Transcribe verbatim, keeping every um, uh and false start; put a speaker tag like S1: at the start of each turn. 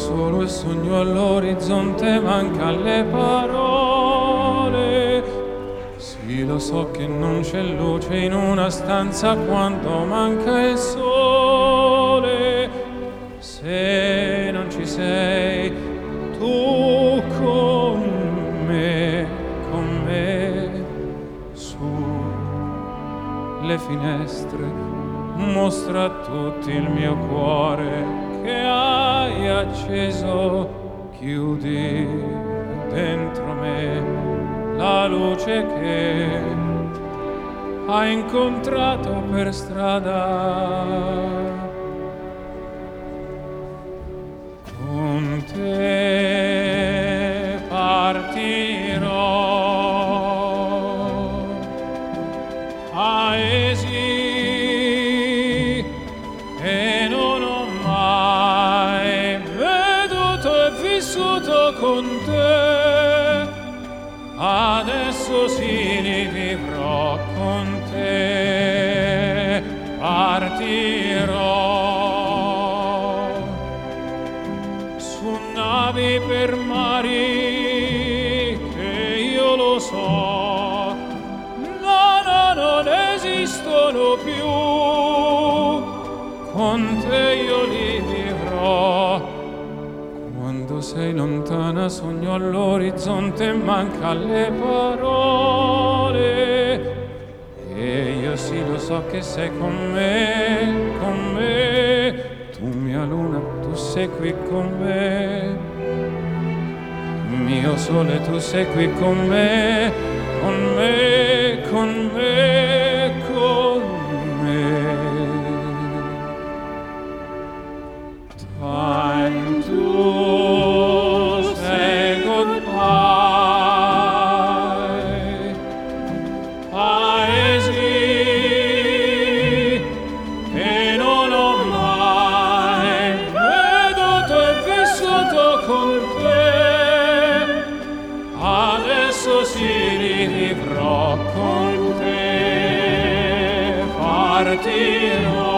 S1: solo e sogno all'orizzonte, manca le parole. Sì, lo so che non c'è luce in una stanza quando manca il sole. Se non ci sei tu con me, con me, su le finestre mostra a tutti il mio cuore che hai acceso, chiudi dentro me la luce che hai incontrato per strada. Con te partirò, paesi che non ho mai veduto e vissuto con te, adesso sì li vivrò con te, partirò su navi per mari che io lo so, no, no, non esistono più, con te io li vivrò. Quando sei lontana sogno all'orizzonte, manca le parole, e io sì lo so che sei con me, con me, tu mia luna, tu sei qui con me, mio sole, tu sei qui con me, con me, con me, con me. Time to say goodbye, paesi che non ho mai veduto e vissuto con te, adesso si rivivrò con te, partirò